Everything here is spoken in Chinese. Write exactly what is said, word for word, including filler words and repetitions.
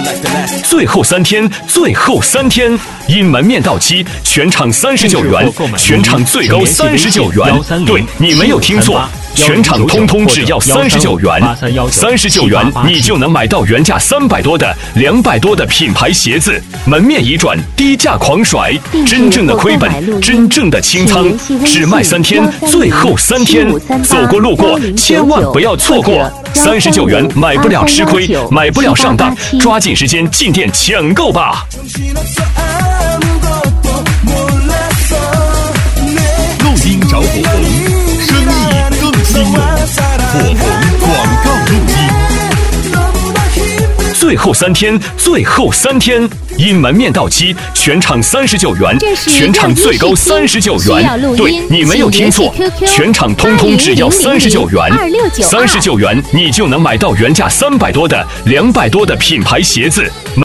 最后三天，最后三天，因门面到期，全场三十九元，全场最高三十九元。对，你没有听错。全场通通只要三十九元，三十九元你就能买到原价三百多的、两百多的品牌鞋子，门面一转，低价狂甩，真正的亏本，真正的清仓，只卖三天，最后三天，走过路过千万不要错过，三十九元买不了吃亏，买不了上当，抓紧时间进店抢购吧！ 录音找火红，生意更兴隆，火红广告录音。 最后三天，最后三天，因门面到期，全场三十九元，全场最高三十九元。对，你没有听错，全场通通只要三十九元，三十九元你就能买到原价三百多的、两百多的品牌鞋子。